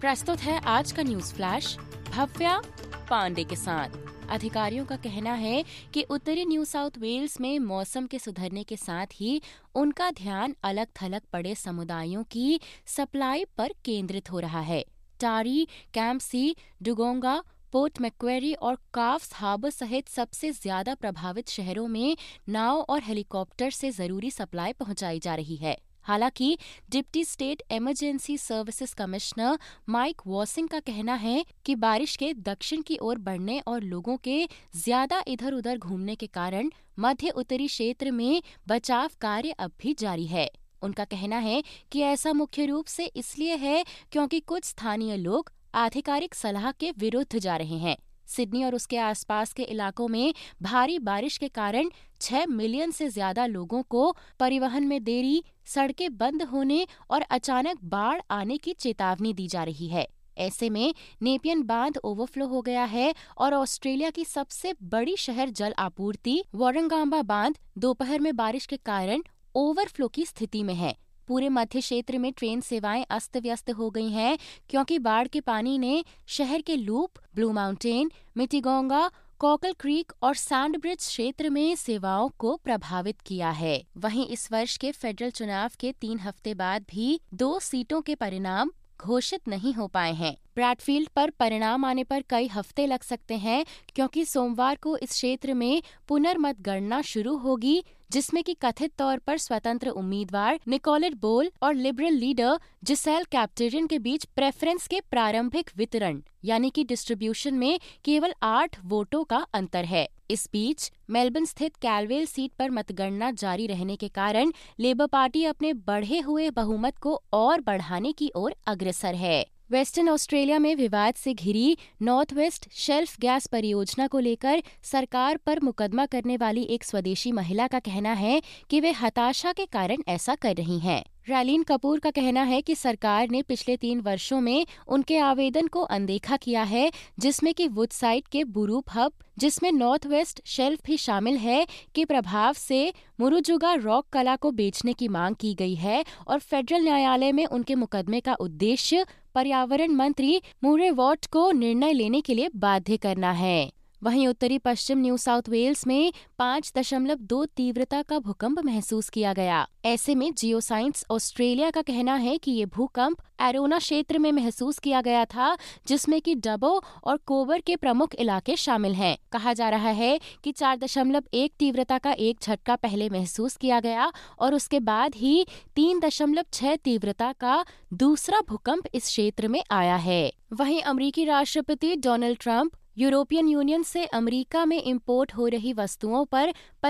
प्रस्तुत है आज का न्यूज फ्लैश भव्या पांडे के साथ। अधिकारियों का कहना है कि उत्तरी न्यू साउथ वेल्स में मौसम के सुधरने के साथ ही उनका ध्यान अलग थलग पड़े समुदायों की सप्लाई पर केंद्रित हो रहा है। Taree, Kempsey, Dungog, Port Macquarie और काफ्स हार्बर सहित सबसे ज्यादा प्रभावित शहरों में नाव और हेलीकॉप्टर से जरूरी सप्लाई पहुंचाई जा रही है। हालांकि deputy state emergency services commissioner Mike Wassing का कहना है कि बारिश के दक्षिण की ओर बढ़ने और लोगों के ज्यादा इधर उधर घूमने के कारण मध्य उत्तरी क्षेत्र में बचाव कार्य अब भी जारी है। उनका कहना है कि ऐसा मुख्य रूप से इसलिए है क्योंकि कुछ स्थानीय लोग आधिकारिक सलाह के विरुद्ध जा रहे हैं। सिडनी और उसके आसपास के इलाकों में भारी बारिश के कारण 6 मिलियन से ज्यादा लोगों को परिवहन में देरी, सड़कें बंद होने और अचानक बाढ़ आने की चेतावनी दी जा रही है। ऐसे में नेपियन बांध ओवरफ्लो हो गया है और ऑस्ट्रेलिया की सबसे बड़ी शहर जल आपूर्ति वोरंगाम्बा बांध दोपहर में बारिश के कारण ओवरफ्लो की स्थिति में है। पूरे मध्य क्षेत्र में ट्रेन सेवाएं अस्त व्यस्त हो गई हैं क्योंकि बाढ़ के पानी ने शहर के लूप, Blue Mountain, Mittagong, Cockle Creek और सैंडब्रिज क्षेत्र में सेवाओं को प्रभावित किया है। वहीं इस वर्ष के फेडरल चुनाव के 3 हफ्ते बाद भी 2 सीटों के परिणाम घोषित नहीं हो पाए हैं। ब्रैडफील्ड पर परिणाम आने पर कई हफ्ते लग सकते हैं क्योंकि सोमवार को इस क्षेत्र में पुनर्मतगणना शुरू होगी, जिसमें कि कथित तौर पर स्वतंत्र उम्मीदवार निकोलेट बोल और लिबरल लीडर जिसेल कैप्टेरियन के बीच प्रेफरेंस के प्रारंभिक वितरण यानी कि डिस्ट्रीब्यूशन में केवल 8 वोटों का अंतर है। इस बीच मेलबर्न स्थित कैलवेल सीट पर मतगणना जारी रहने के कारण लेबर पार्टी अपने बढ़े हुए बहुमत को और बढ़ाने की ओर अग्रसर है। वेस्टर्न ऑस्ट्रेलिया में विवाद से घिरी नॉर्थ वेस्ट शेल्फ गैस परियोजना को लेकर सरकार पर मुकदमा करने वाली एक स्वदेशी महिला का कहना है कि वे हताशा के कारण ऐसा कर रही हैं। रैलीन कपूर का कहना है कि सरकार ने पिछले 3 वर्षों में उनके आवेदन को अनदेखा किया है, जिसमें कि वुडसाइड के बुरूप हब, जिसमें नॉर्थ वेस्ट शेल्फ भी शामिल है, के प्रभाव से मुरुजुगा रॉक कला को बेचने की मांग की गई है और फेडरल न्यायालय में उनके मुकदमे का उद्देश्य पर्यावरण मंत्री मूरे वॉट को निर्णय लेने के लिए बाध्य करना है। वहीं उत्तरी पश्चिम न्यू साउथ वेल्स में 5.2 तीव्रता का भूकंप महसूस किया गया। ऐसे में जियोसाइंस ऑस्ट्रेलिया का कहना है कि ये भूकंप एरोना क्षेत्र में महसूस किया गया था, जिसमें कि डबो और कोबर के प्रमुख इलाके शामिल हैं। कहा जा रहा है कि 4.1 तीव्रता का एक झटका पहले महसूस किया गया और उसके बाद ही 3.6 तीव्रता का दूसरा भूकंप इस क्षेत्र में आया है। वहीं अमेरिकी राष्ट्रपति डोनाल्ड ट्रंप यूरोपियन यूनियन से अमेरिका में इंपोर्ट हो रही वस्तुओं पर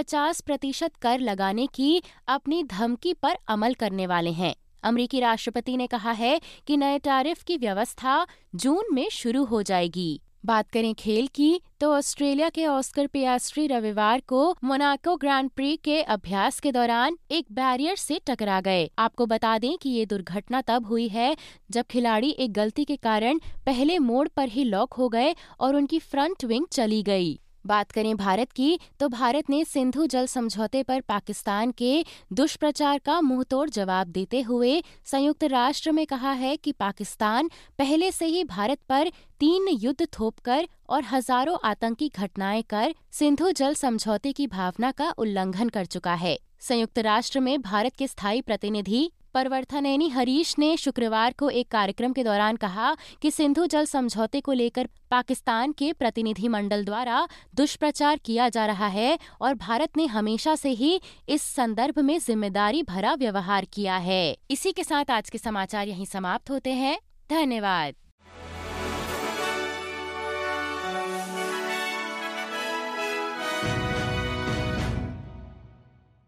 50% कर लगाने की अपनी धमकी पर अमल करने वाले हैं। अमेरिकी राष्ट्रपति ने कहा है कि नए टैरिफ की व्यवस्था जून में शुरू हो जाएगी। बात करें खेल की तो ऑस्ट्रेलिया के ऑस्कर पियास्ट्री रविवार को मोनाको ग्रैंड प्री के अभ्यास के दौरान एक बैरियर से टकरा गए। आपको बता दें कि ये दुर्घटना तब हुई है जब खिलाड़ी एक गलती के कारण पहले मोड़ पर ही लॉक हो गए और उनकी फ्रंट विंग चली गई। बात करें भारत की तो भारत ने सिंधु जल समझौते पर पाकिस्तान के दुष्प्रचार का मुंहतोड़ जवाब देते हुए संयुक्त राष्ट्र में कहा है कि पाकिस्तान पहले से ही भारत पर 3 युद्ध थोपकर और हजारों आतंकी घटनाएं कर सिंधु जल समझौते की भावना का उल्लंघन कर चुका है। संयुक्त राष्ट्र में भारत के स्थायी प्रतिनिधि परवर्थनेनी हरीश ने शुक्रवार को एक कार्यक्रम के दौरान कहा कि सिंधु जल समझौते को लेकर पाकिस्तान के प्रतिनिधि मंडल द्वारा दुष्प्रचार किया जा रहा है और भारत ने हमेशा से ही इस संदर्भ में जिम्मेदारी भरा व्यवहार किया है। इसी के साथ आज के समाचार यहीं समाप्त होते हैं। धन्यवाद।